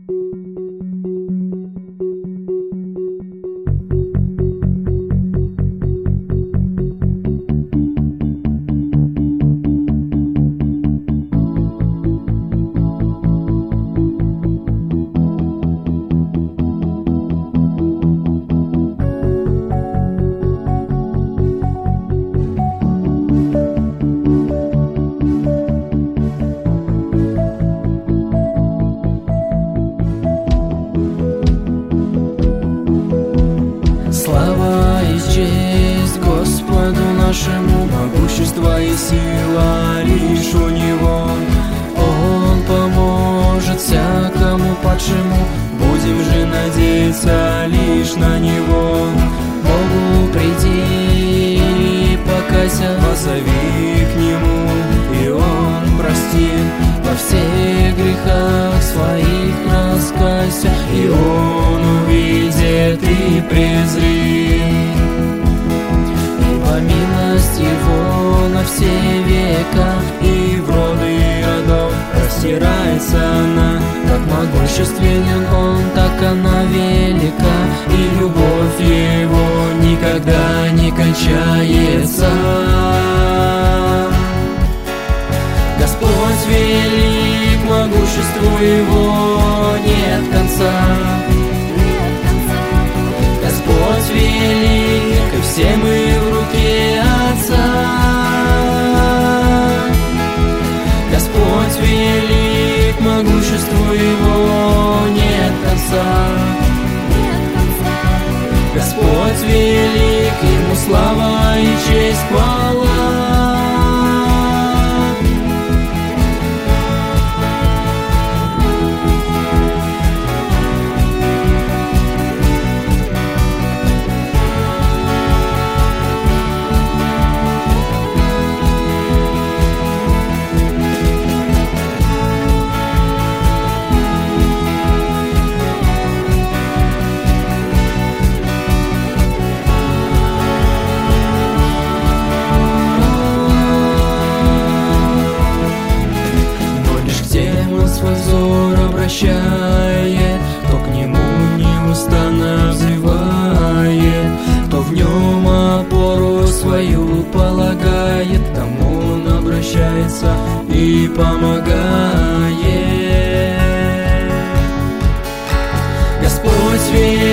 Слава и честь Господу нашему, могущество и сила лишь у Него. Он поможет всякому падшему, будем же надеяться лишь на Него. Богу приди, покайся, позови к Нему, и Он простит. Во всех грехах своих раскайся, и Он увидит и презрит. Ибо милость Его на все века, и в роды родов простирается она. Как могущественен Он, так она велика, и любовь Его никогда не кончается. Господь велик, могуществу Его нет конца. Господь велик, и все мы в руке Отца. Господь велик, могуществу Его нет конца. Господь велик, Ему слава и честь, хвала. Свой взор обращает, кто к Нему неустанно взывает, кто в Нем опору свою полагает, к тому Он обращается и помогает. Господь велик,